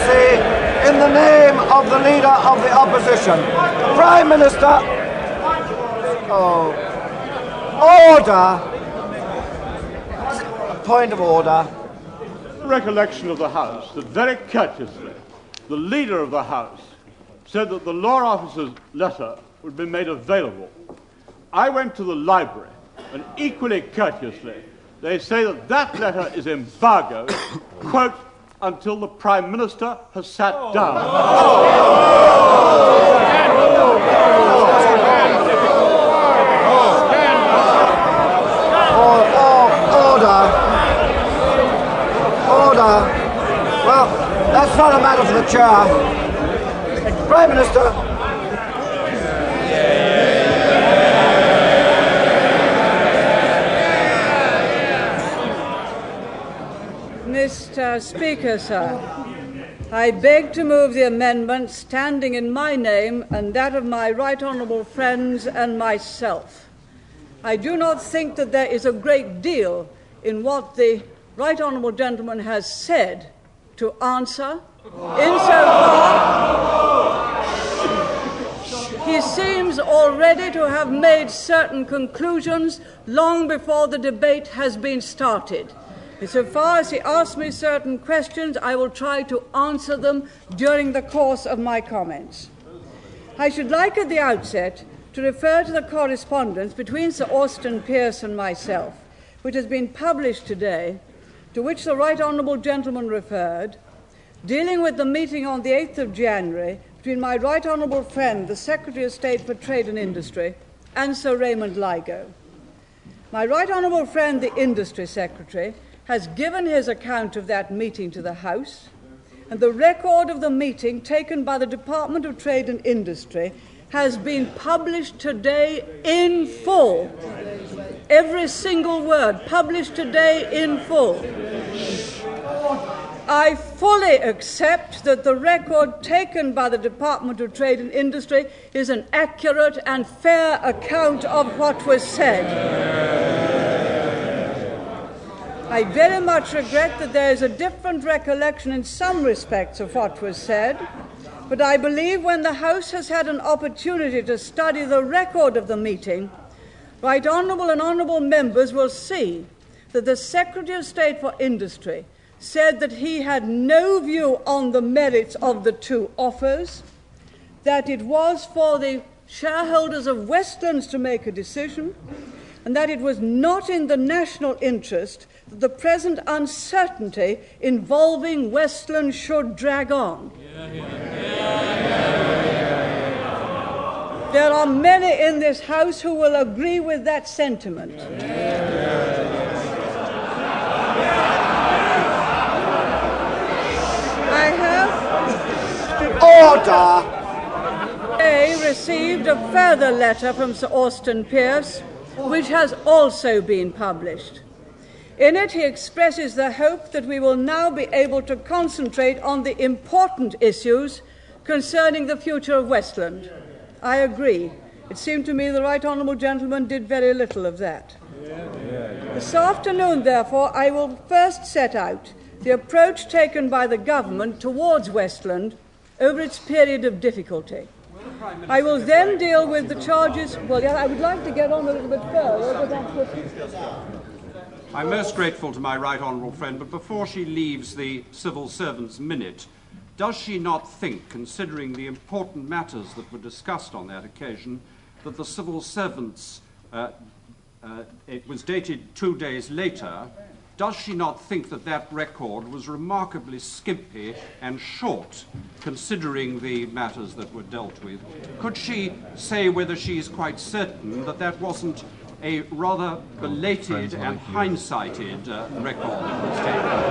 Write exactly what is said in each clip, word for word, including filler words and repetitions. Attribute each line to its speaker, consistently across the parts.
Speaker 1: decency in the name of the Leader of the Opposition. Prime Minister... Oh... Order! Point of order.
Speaker 2: Recollection of the House that very courteously the Leader of the House said that the law officer's letter would be made available. I went to the library, and equally courteously, they say that that letter is embargoed, quote, until the Prime Minister has sat down.
Speaker 1: Oh, oh, order. Order. Well, that's not a matter for the chair. Prime Minister.
Speaker 3: Mister Speaker, sir, I beg to move the amendment standing in my name and that of my right honourable friends and myself. I do not think that there is a great deal in what the right honourable gentleman has said to answer, insofar he seems already to have made certain conclusions long before the debate has been started. So far as he asks me certain questions, I will try to answer them during the course of my comments. I should like at the outset to refer to the correspondence between Sir Austen Pearce and myself, which has been published today, to which the right honourable gentleman referred, dealing with the meeting on the eighth of January between my right honourable friend, the Secretary of State for Trade and Industry, and Sir Raymond Lygo. My right honourable friend, the Industry Secretary, has given his account of that meeting to the House, and the record of the meeting taken by the Department of Trade and Industry has been published today in full. Every single word published today in full. I fully accept that the record taken by the Department of Trade and Industry is an accurate and fair account of what was said. I very much regret that there is a different recollection in some respects of what was said, but I believe when the House has had an opportunity to study the record of the meeting, right honourable and honourable members will see that the Secretary of State for Industry said that he had no view on the merits of the two offers, that it was for the shareholders of Westlands to make a decision, and that it was not in the national interest that the present uncertainty involving Westlands should drag on. Yeah, yeah, yeah. There are many in this House who will agree with that sentiment. I have
Speaker 1: Order!
Speaker 3: I received a further letter from Sir Austen Pearce, which has also been published. In it, he expresses the hope that we will now be able to concentrate on the important issues concerning the future of Westland. I agree. It seemed to me the right honourable gentleman did very little of that. This afternoon, therefore, I will first set out the approach taken by the government towards Westland over its period of difficulty. I will then deal with the charges. Well, yeah, I would like to get on a little bit further, but that's what...
Speaker 4: I'm most grateful to my right honourable friend, but before she leaves the civil servants' minute, does she not think, considering the important matters that were discussed on that occasion, that the civil servants, uh, uh, it was dated two days later, does she not think that that record was remarkably skimpy and short, considering the matters that were dealt with? Could she say whether she is quite certain that that wasn't a rather belated and hindsighted uh, record that was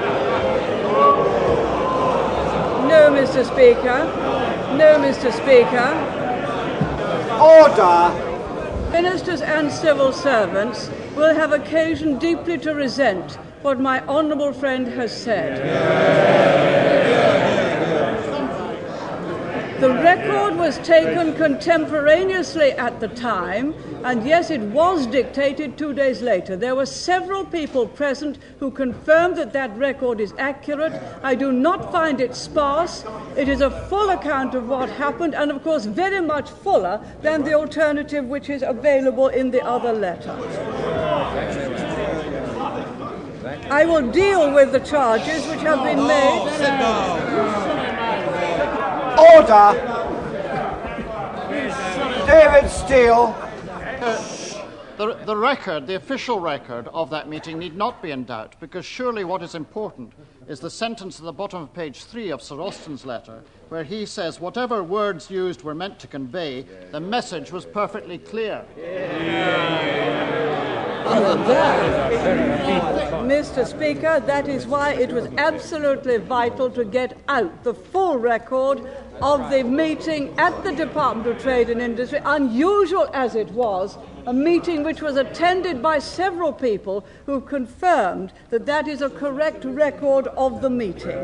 Speaker 4: taken?
Speaker 3: No, Mister Speaker. No, Mister Speaker.
Speaker 1: Order!
Speaker 3: Ministers and civil servants will have occasion deeply to resent what my honourable friend has said. The record was taken contemporaneously at the time, and yes, it was dictated two days later. There were several people present who confirmed that that record is accurate. I do not find it sparse. It is a full account of what happened, and of course very much fuller than the alternative which is available in the other letter. I will deal with the charges which have been made.
Speaker 1: Order! David Steele.
Speaker 5: Uh, the, the record, the official record of that meeting need not be in doubt, because surely what is important is the sentence at the bottom of page three of Sir Austin's letter, where he says whatever words used were meant to convey, the message was perfectly clear.
Speaker 3: Mister Speaker, that is why it was absolutely vital to get out the full record of the meeting at the Department of Trade and Industry, unusual as it was, a meeting which was attended by several people who confirmed that that is a correct record of the meeting.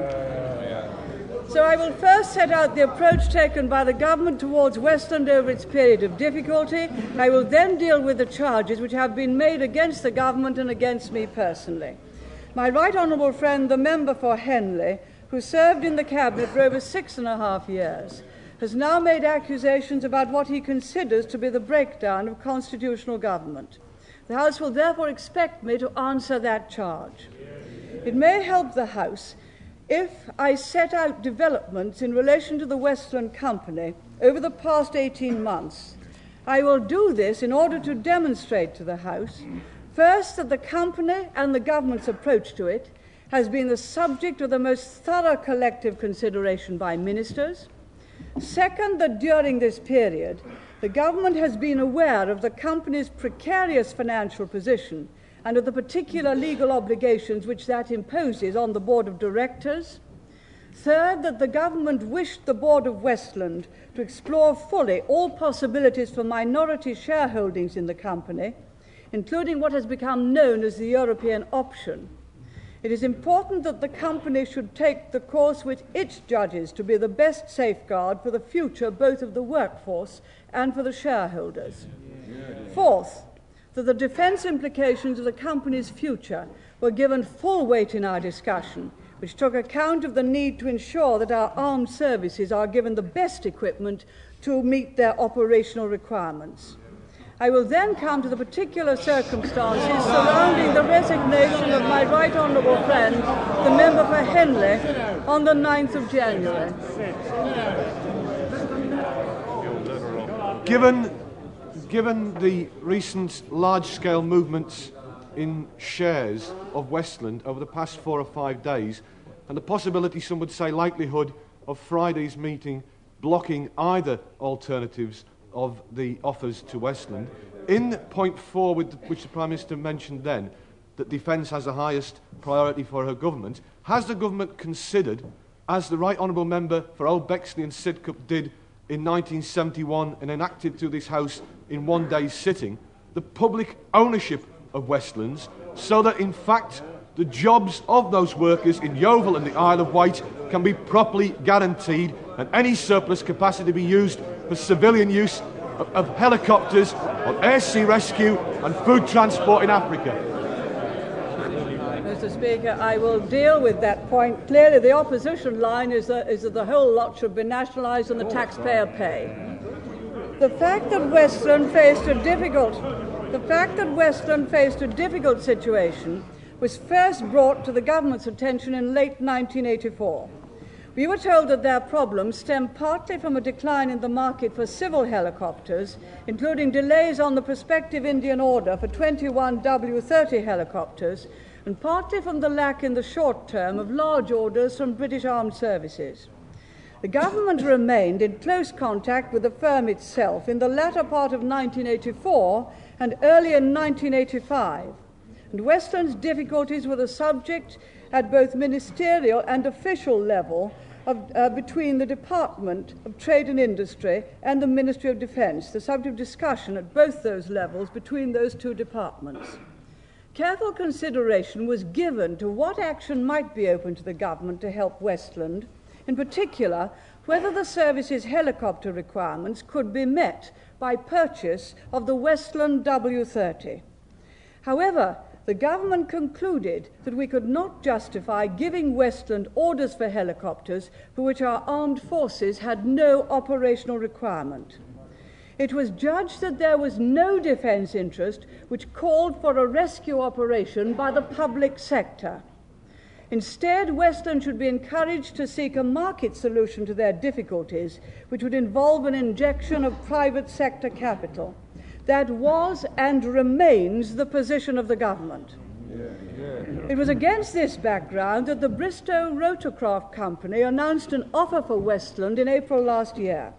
Speaker 3: So I will first set out the approach taken by the government towards Westland over its period of difficulty. I will then deal with the charges which have been made against the government and against me personally. My right honourable friend, the member for Henley, who served in the Cabinet for over six and a half years, has now made accusations about what he considers to be the breakdown of constitutional government. The House will therefore expect me to answer that charge. It may help the House if I set out developments in relation to the Westland Company over the past eighteen months. I will do this in order to demonstrate to the House, first, that the company and the government's approach to it has been the subject of the most thorough collective consideration by ministers. Second, that during this period, the government has been aware of the company's precarious financial position and of the particular legal obligations which that imposes on the Board of Directors. Third, that the government wished the Board of Westland to explore fully all possibilities for minority shareholdings in the company, including what has become known as the European option. It is important that the company should take the course which it judges to be the best safeguard for the future both of the workforce and for the shareholders. Fourth, that the defence implications of the company's future were given full weight in our discussion, which took account of the need to ensure that our armed services are given the best equipment to meet their operational requirements. I will then come to the particular circumstances surrounding the resignation of my right honourable friend, the member for Henley, on the ninth of January.
Speaker 6: Given, given the recent large-scale movements in shares of Westland over the past four or five days, and the possibility, some would say likelihood, of Friday's meeting blocking either alternatives of the offers to Westland, in point four, with, which the Prime Minister mentioned then, that defence has the highest priority for her government, has the government considered, as the Right Honourable Member for Old Bexley and Sidcup did in nineteen seventy-one and enacted through this House in one day's sitting, the public ownership of Westlands, so that in fact the jobs of those workers in Yeovil and the Isle of Wight can be properly guaranteed, and any surplus capacity be used for civilian use of, of helicopters, of air sea rescue and food transport in Africa.
Speaker 3: Mister Speaker, I will deal with that point. Clearly the opposition line is, that, is that the whole lot should be nationalised and the taxpayer pay. The fact that Westland faced a difficult, the fact that Westland faced a difficult situation was first brought to the government's attention in late nineteen eighty-four. We were told that their problems stemmed partly from a decline in the market for civil helicopters, including delays on the prospective Indian order for twenty-one W thirty helicopters, and partly from the lack in the short term of large orders from British Armed Services. The government remained in close contact with the firm itself in the latter part of nineteen eighty-four and early in nineteen eighty-five, and Westland's difficulties were the subject at both ministerial and official level of, uh, between the Department of Trade and Industry and the Ministry of Defence, the subject of discussion at both those levels between those two departments. Careful consideration was given to what action might be open to the government to help Westland, in particular whether the service's helicopter requirements could be met by purchase of the Westland W thirty. However, the government concluded that we could not justify giving Westland orders for helicopters for which our armed forces had no operational requirement. It was judged that there was no defence interest which called for a rescue operation by the public sector. Instead, Westland should be encouraged to seek a market solution to their difficulties, which would involve an injection of private sector capital. That was and remains the position of the government. Yeah, yeah. It was against this background that the Bristow Rotorcraft Company announced an offer for Westland in April last year.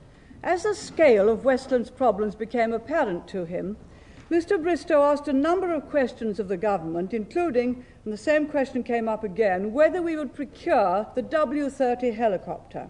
Speaker 3: As the scale of Westland's problems became apparent to him, Mister Bristow asked a number of questions of the government, including, and the same question came up again, whether we would procure the W thirty helicopter.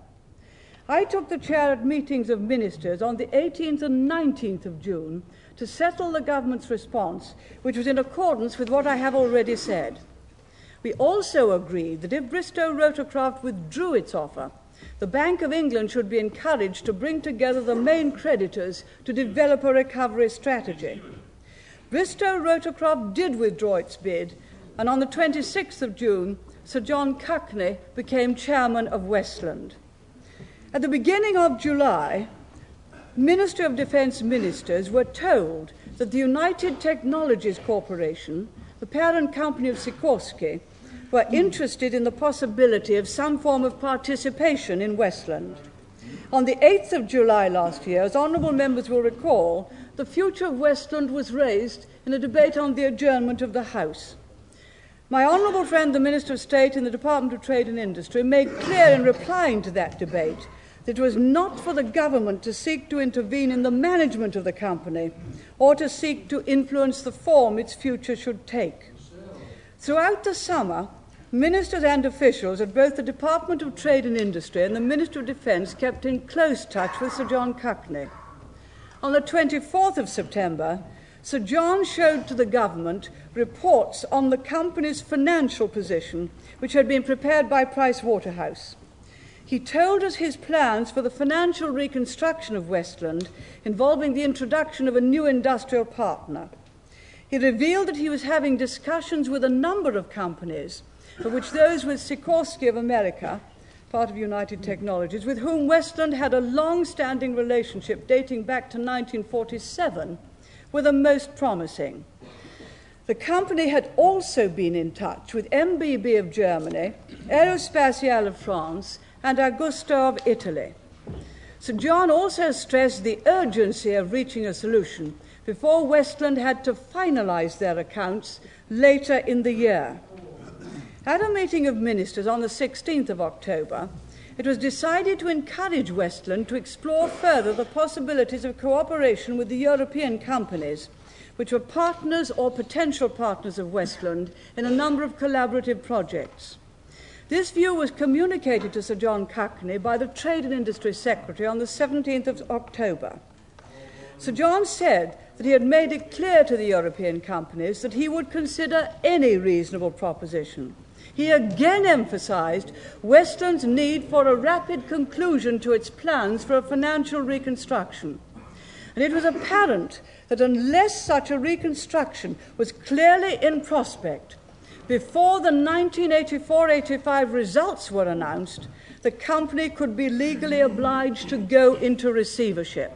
Speaker 3: I took the chair at meetings of ministers on the eighteenth and nineteenth of June to settle the government's response, which was in accordance with what I have already said. We also agreed that if Bristow Rotorcraft withdrew its offer, the Bank of England should be encouraged to bring together the main creditors to develop a recovery strategy. Bristow Rotorcraft did withdraw its bid, and on the twenty-sixth of June, Sir John Cockney became chairman of Westland. At the beginning of July, Ministry of Defence ministers were told that the United Technologies Corporation, the parent company of Sikorsky, were interested in the possibility of some form of participation in Westland. On the eighth of July last year, as honourable members will recall, the future of Westland was raised in a debate on the adjournment of the House. My honourable friend, the Minister of State in the Department of Trade and Industry, made clear in replying to that debate that it was not for the government to seek to intervene in the management of the company or to seek to influence the form its future should take. Throughout the summer, ministers and officials at both the Department of Trade and Industry and the Ministry of Defence kept in close touch with Sir John Cockney. On the twenty-fourth of September, Sir John showed to the government reports on the company's financial position, which had been prepared by Price Waterhouse. He told us his plans for the financial reconstruction of Westland, involving the introduction of a new industrial partner. He revealed that he was having discussions with a number of companies, of which those with Sikorsky of America, part of United Technologies, with whom Westland had a long-standing relationship dating back to nineteen forty-seven, were the most promising. The company had also been in touch with M B B of Germany, Aerospatiale of France, and Augusto of Italy. Sir John also stressed the urgency of reaching a solution before Westland had to finalise their accounts later in the year. At a meeting of ministers on the sixteenth of October, it was decided to encourage Westland to explore further the possibilities of cooperation with the European companies, which were partners or potential partners of Westland in a number of collaborative projects. This view was communicated to Sir John Cockney by the Trade and Industry Secretary on the seventeenth of October. Sir John said that he had made it clear to the European companies that he would consider any reasonable proposition. He again emphasised Westland's need for a rapid conclusion to its plans for a financial reconstruction. And it was apparent that unless such a reconstruction was clearly in prospect, before the nineteen eighty-four eighty-five results were announced, the company could be legally obliged to go into receivership.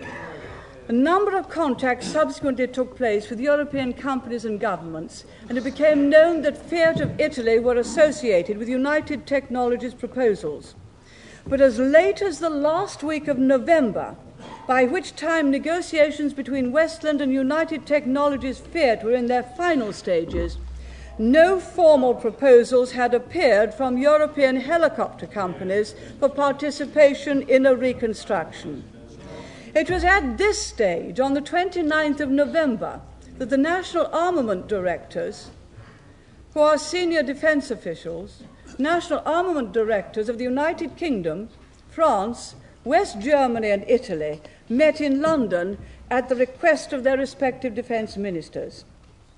Speaker 3: A number of contacts subsequently took place with European companies and governments, and it became known that Fiat of Italy were associated with United Technologies proposals. But as late as the last week of November, by which time negotiations between Westland and United Technologies Fiat were in their final stages, no formal proposals had appeared from European helicopter companies for participation in a reconstruction. It was at this stage, on the twenty-ninth of November, that the National Armament Directors, who are senior defence officials, National Armament Directors of the United Kingdom, France, West Germany and Italy, met in London at the request of their respective defence ministers.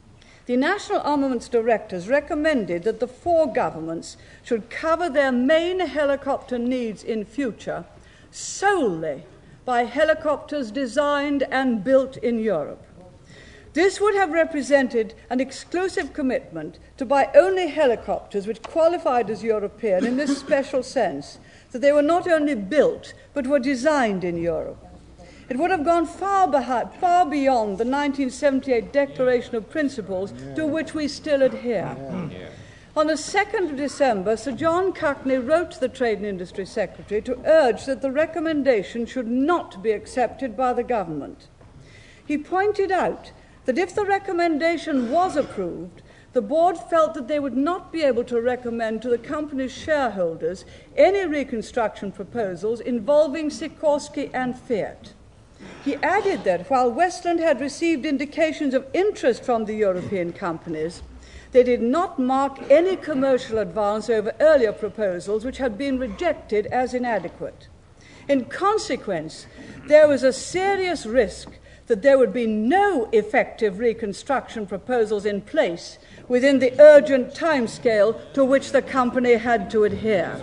Speaker 3: the National Armaments Directors recommended that the four governments should cover their main helicopter needs in future solely by helicopters designed and built in Europe. This would have represented an exclusive commitment to buy only helicopters which qualified as European in this special sense, that they were not only built but were designed in Europe. It would have gone far, behind, far beyond the nineteen seventy-eight Declaration of Principles yeah. to which we still adhere. Yeah. Yeah. On the second of December, Sir John Cockney wrote to the Trade and Industry Secretary to urge that the recommendation should not be accepted by the government. He pointed out that if the recommendation was approved, the board felt that they would not be able to recommend to the company's shareholders any reconstruction proposals involving Sikorsky and Fiat. He added that while Westland had received indications of interest from the European companies, they did not mark any commercial advance over earlier proposals which had been rejected as inadequate. In consequence, there was a serious risk that there would be no effective reconstruction proposals in place within the urgent timescale to which the company had to adhere.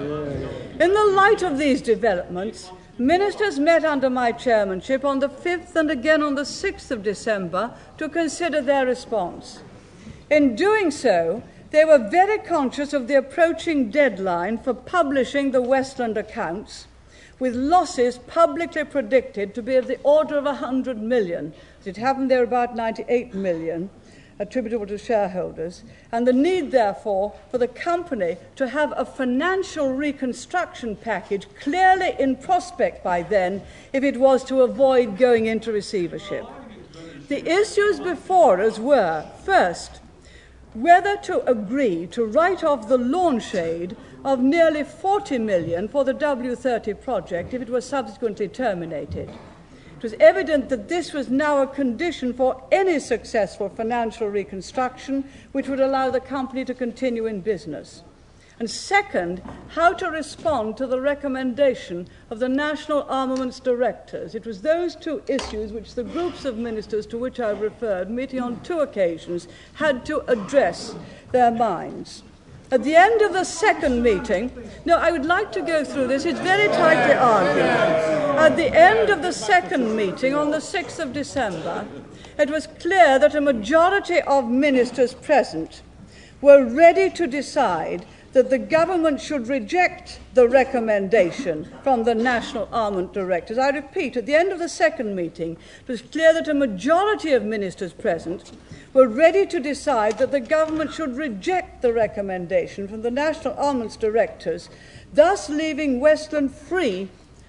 Speaker 3: In the light of these developments, ministers met under my chairmanship on the fifth and again on the sixth of December to consider their response. In doing so, they were very conscious of the approaching deadline for publishing the Westland accounts, with losses publicly predicted to be of the order of one hundred million. As it happened, there were about ninety-eight million attributable to shareholders, and the need, therefore, for the company to have a financial reconstruction package clearly in prospect by then if it was to avoid going into receivership. The issues before us were, first, whether to agree to write off the launch aid of nearly forty million for the W thirty project if it was subsequently terminated. It was evident that this was now a condition for any successful financial reconstruction which would allow the company to continue in business. And second, how to respond to the recommendation of the National Armaments Directors. It was those two issues which the groups of ministers to which I referred, meeting on two occasions, had to address their minds. At the end of the second meeting, no, I would like to go through this, it's very tightly argued. At the end of the second meeting, on the sixth of December, it was clear that a majority of ministers present were ready to decide that the government should reject the recommendation from the National Armament Directors. I repeat, at the end of the second meeting, it was clear that a majority of ministers present were ready to decide that the government should reject the recommendation from the National Armaments Directors, thus leaving Westland free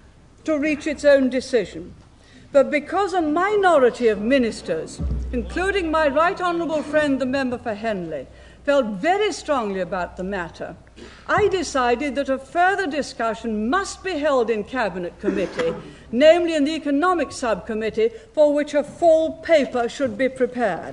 Speaker 3: to reach its own decision. But because a minority of ministers, including my right honourable friend, the member for Henley, felt very strongly about the matter, I decided that a further discussion must be held in Cabinet Committee, namely in the Economic Subcommittee, for which a full paper should be prepared.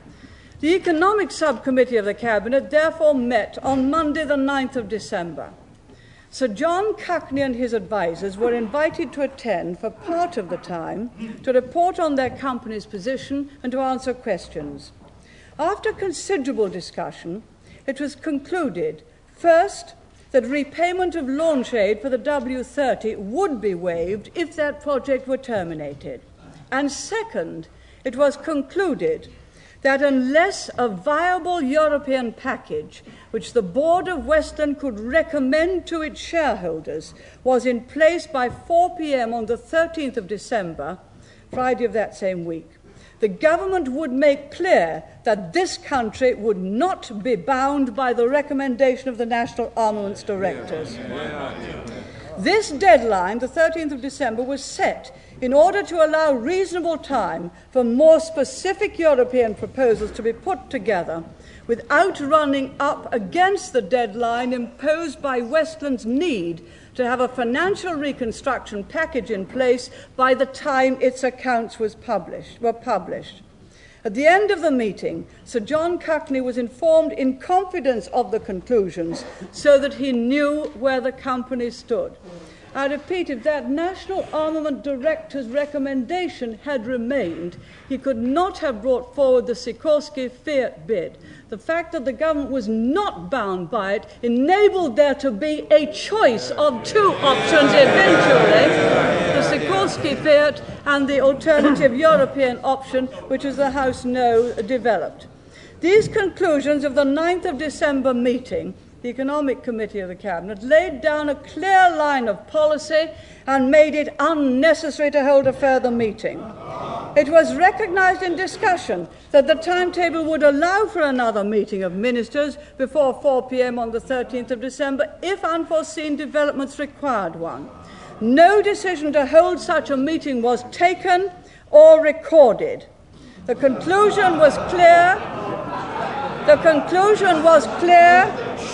Speaker 3: The Economic Subcommittee of the Cabinet therefore met on Monday the ninth of December. Sir John Cockney and his advisers were invited to attend for part of the time to report on their company's position and to answer questions. After considerable discussion, it was concluded, first, that repayment of launch aid for the W thirty would be waived if that project were terminated. And second, it was concluded that unless a viable European package, which the Board of Westland could recommend to its shareholders, was in place by four p.m. on the thirteenth of December, Friday of that same week, the government would make clear that this country would not be bound by the recommendation of the National Armaments Directors. This deadline, the thirteenth of December, was set in order to allow reasonable time for more specific European proposals to be put together without running up against the deadline imposed by Westland's need to have a financial reconstruction package in place by the time its accounts was published, were published. At the end of the meeting, Sir John Cockney was informed in confidence of the conclusions so that he knew where the company stood. I repeat, if that National Armament Director's recommendation had remained, he could not have brought forward the Sikorsky Fiat bid. The fact that the government was not bound by it enabled there to be a choice of two options eventually, the Sikorsky Fiat and the alternative European option, which, as the House knows, developed. These conclusions of the ninth of December meeting, the Economic Committee of the Cabinet, laid down a clear line of policy and made it unnecessary to hold a further meeting. It was recognised in discussion that the timetable would allow for another meeting of ministers before four p m on the thirteenth of December if unforeseen developments required one. No decision to hold such a meeting was taken or recorded. The conclusion was clear. The conclusion was clear.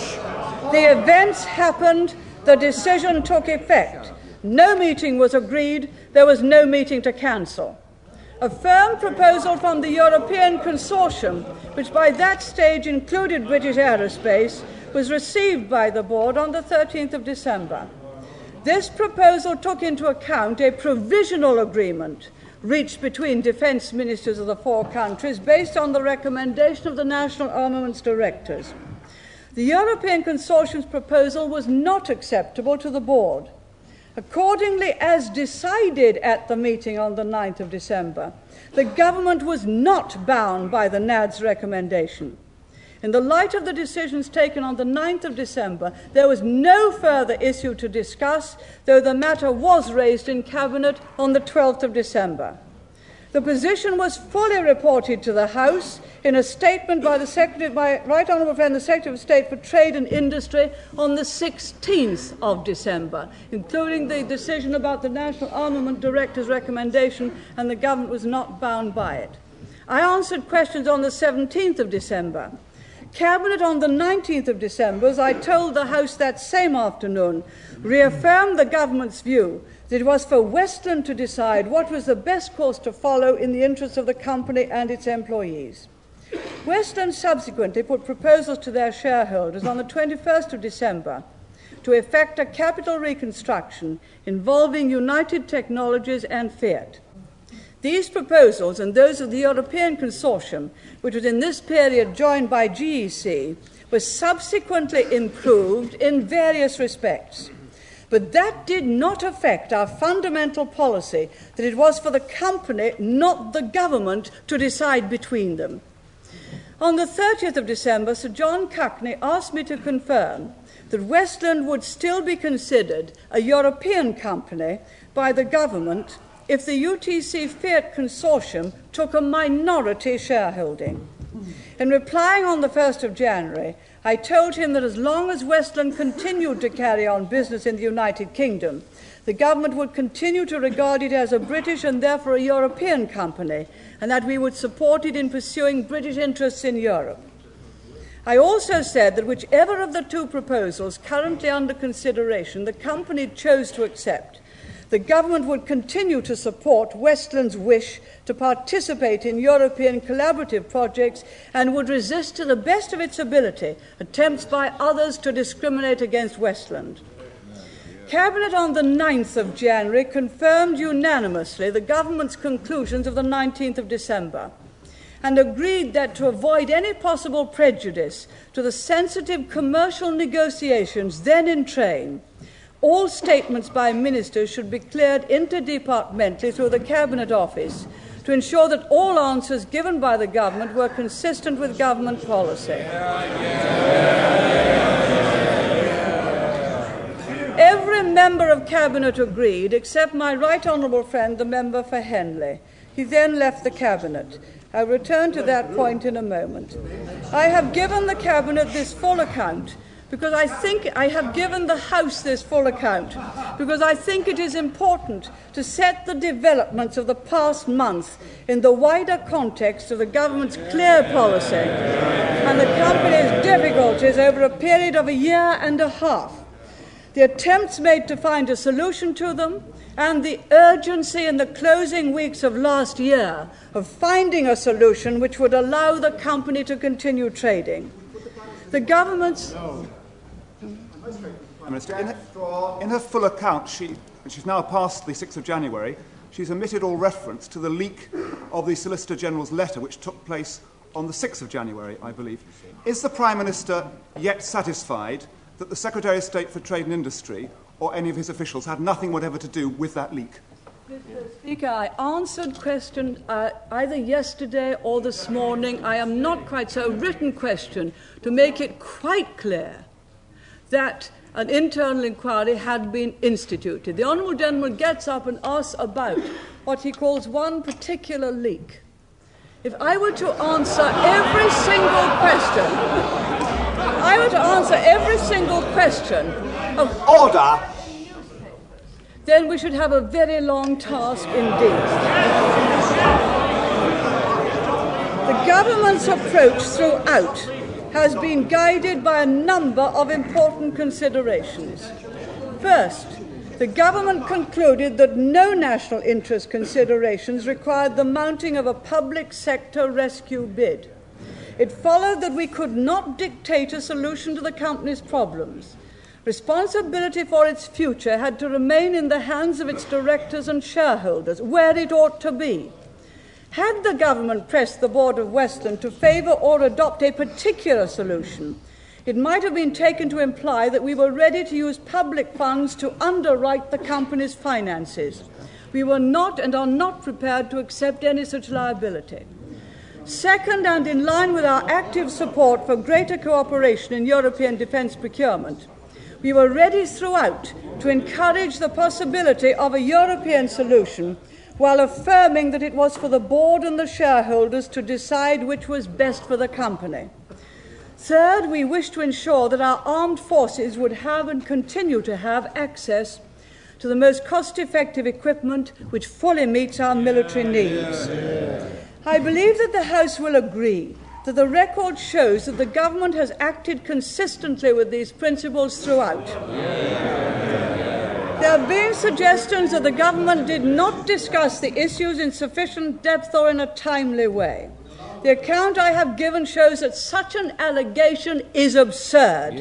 Speaker 3: The events happened. The decision took effect. No meeting was agreed. There was no meeting to cancel. A firm proposal from the European Consortium, which by that stage included British Aerospace, was received by the board on the thirteenth of December. This proposal took into account a provisional agreement reached between defence ministers of the four countries based on the recommendation of the National Armaments Directors. The European Consortium's proposal was not acceptable to the board. Accordingly, as decided at the meeting on the ninth of December, the government was not bound by the N A D's recommendation. In the light of the decisions taken on the ninth of December, there was no further issue to discuss, though the matter was raised in Cabinet on the twelfth of December. The position was fully reported to the House in a statement by the Secretary, my right honourable friend, the Secretary of State for Trade and Industry, on the sixteenth of December, including the decision about the National Armament Director's recommendation, and the government was not bound by it. I answered questions on the seventeenth of December. Cabinet on the nineteenth of December, as I told the House that same afternoon, reaffirmed the government's view that it was for Westland to decide what was the best course to follow in the interests of the company and its employees. Westland subsequently put proposals to their shareholders on the twenty-first of December to effect a capital reconstruction involving United Technologies and Fiat. These proposals and those of the European Consortium, which was in this period joined by G E C, were subsequently improved in various respects. But that did not affect our fundamental policy that it was for the company, not the government, to decide between them. On the thirtieth of December, Sir John Cockney asked me to confirm that Westland would still be considered a European company by the government if the U T C Fiat Consortium took a minority shareholding. In replying on the first of January, I told him that as long as Westland continued to carry on business in the United Kingdom, the government would continue to regard it as a British and therefore a European company, and that we would support it in pursuing British interests in Europe. I also said that whichever of the two proposals currently under consideration the company chose to accept, the government would continue to support Westland's wish to participate in European collaborative projects and would resist to the best of its ability attempts by others to discriminate against Westland. Cabinet on the ninth of January confirmed unanimously the government's conclusions of the nineteenth of December and agreed that to avoid any possible prejudice to the sensitive commercial negotiations then in train, all statements by ministers should be cleared interdepartmentally through the Cabinet Office to ensure that all answers given by the government were consistent with government policy. Every member of Cabinet agreed, except my right honourable friend, the member for Henley. He then left the Cabinet. I'll return to that point in a moment. I have given the Cabinet this full account because I think I have given the House this full account, because I think it is important to set the developments of the past month in the wider context of the government's clear policy and the company's difficulties over a period of a year and a half, the attempts made to find a solution to them, and the urgency in the closing weeks of last year of finding a solution which would allow the company to continue trading. The government's...
Speaker 7: Prime Minister. In her, in her full account, she, and she's now past the sixth of January, she's omitted all reference to the leak of the Solicitor General's letter, which took place on the sixth of January, I believe. Is the Prime Minister yet satisfied that the Secretary of State for Trade and Industry or any of his officials had nothing whatever to do with that leak?
Speaker 3: Mister Speaker, I answered question uh, either yesterday or this morning. I am not quite so. A written question to make it quite clear that an internal inquiry had been instituted. The Honourable Gentleman gets up and asks about what he calls one particular leak. If I were to answer every single question, if I were to answer every single question of
Speaker 1: Order!
Speaker 3: then we should have a very long task indeed. The government's approach throughout has been guided by a number of important considerations. First, the government concluded that no national interest considerations required the mounting of a public sector rescue bid. It followed that we could not dictate a solution to the company's problems. Responsibility for its future had to remain in the hands of its directors and shareholders, where it ought to be. Had the government pressed the Board of Westland to favour or adopt a particular solution, it might have been taken to imply that we were ready to use public funds to underwrite the company's finances. We were not and are not prepared to accept any such liability. Second, and in line with our active support for greater cooperation in European defence procurement, we were ready throughout to encourage the possibility of a European solution while affirming that it was for the board and the shareholders to decide which was best for the company. Third, we wish to ensure that our armed forces would have and continue to have access to the most cost-effective equipment which fully meets our military needs. I believe that the House will agree that the record shows that the government has acted consistently with these principles throughout. There have been suggestions that the government did not discuss the issues in sufficient depth or in a timely way. The account I have given shows that such an allegation is absurd.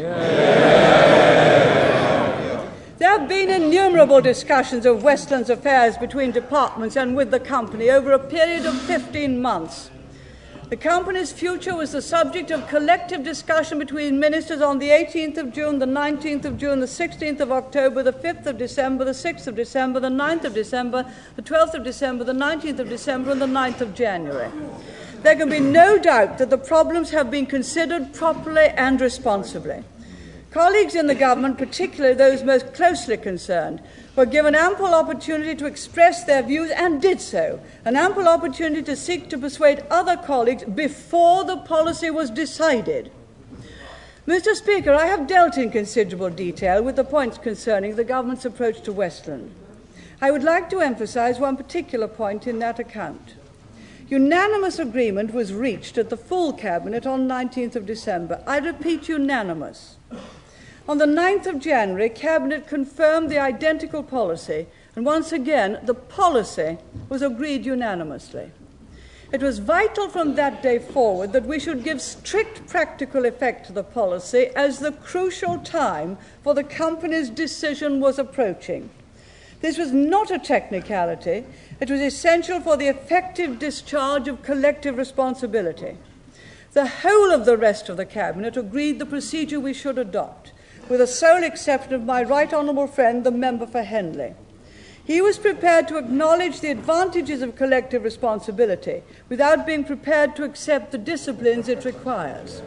Speaker 3: There have been innumerable discussions of Westland's affairs between departments and with the company over a period of fifteen months. The company's future was the subject of collective discussion between ministers on the eighteenth of June, the nineteenth of June, the sixteenth of October, the fifth of December, the sixth of December, the ninth of December, the twelfth of December, the nineteenth of December, and the ninth of January. There can be no doubt that the problems have been considered properly and responsibly. Colleagues in the government, particularly those most closely concerned, were given ample opportunity to express their views and did so, an ample opportunity to seek to persuade other colleagues before the policy was decided. Mister Speaker, I have dealt in considerable detail with the points concerning the government's approach to Westland. I would like to emphasise one particular point in that account. Unanimous agreement was reached at the full Cabinet on nineteenth of December. I repeat, unanimous. On the ninth of January, Cabinet confirmed the identical policy, and once again, the policy was agreed unanimously. It was vital from that day forward that we should give strict practical effect to the policy as the crucial time for the company's decision was approaching. This was not a technicality. It was essential for the effective discharge of collective responsibility. The whole of the rest of the Cabinet agreed the procedure we should adopt, with the sole exception of my right honourable friend, the member for Henley. He was prepared to acknowledge the advantages of collective responsibility without being prepared to accept the disciplines it requires.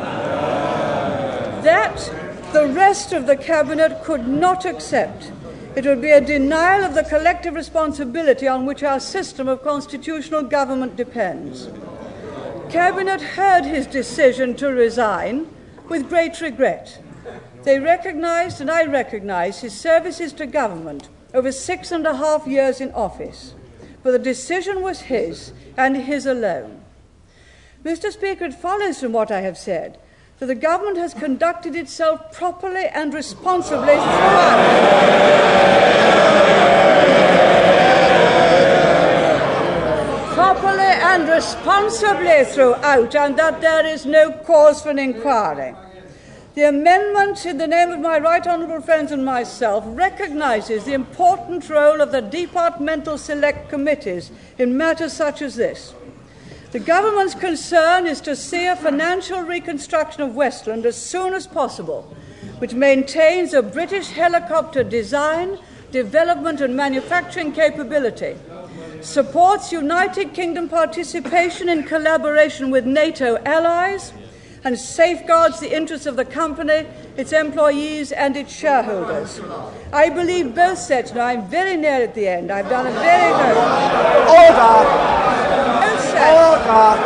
Speaker 3: That the rest of the Cabinet could not accept. It would be a denial of the collective responsibility on which our system of constitutional government depends. Cabinet heard his decision to resign with great regret. They recognised, and I recognise, his services to government over six and a half years in office. But the decision was his, and his alone. Mister Speaker, it follows from what I have said that the government has conducted itself properly and responsibly throughout. properly and responsibly throughout, and that there is no cause for an inquiry. The amendment, in the name of my right honourable friends and myself, recognises the important role of the departmental select committees in matters such as this. The government's concern is to see a financial reconstruction of Westland as soon as possible, which maintains a British helicopter design, development and manufacturing capability, supports United Kingdom participation in collaboration with NATO allies, and safeguards the interests of the company, its employees and its shareholders. I believe both sets, and I'm very near at the end, I've done a very good...
Speaker 1: Order!
Speaker 3: Both sets,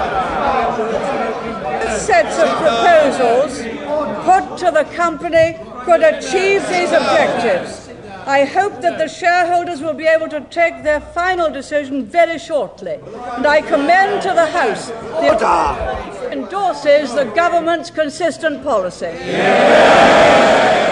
Speaker 3: both sets of proposals put to the company could achieve these objectives. I hope that the shareholders will be able to take their final decision very shortly. And I commend to the House the
Speaker 1: Order!
Speaker 3: endorses the government's consistent policy. Yeah.